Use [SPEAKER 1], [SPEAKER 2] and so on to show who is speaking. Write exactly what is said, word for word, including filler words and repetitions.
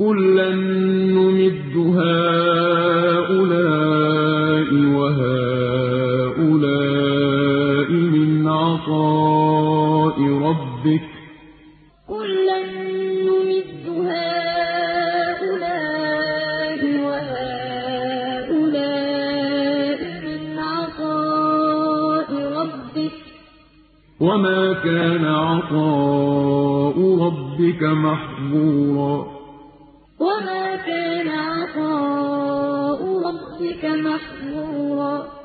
[SPEAKER 1] كُلًّا نُّمِدُّ هَٰؤُلَاءِ وَهَٰؤُلَاءِ مِنْ عَطَاءِ رَبِّكَ ۚ
[SPEAKER 2] كُلًّا نُّمِدُّ هَٰؤُلَاءِ وَهَٰؤُلَاءِ مِنْ عَطَاءِ رَبِّكَ ۚ
[SPEAKER 1] وَمَا كَانَ عَطَاءُ رَبِّكَ مَحْظُورًا
[SPEAKER 2] وَمَا كَانَ عَطَاءُ رَبِّكَ مَحْظُورًا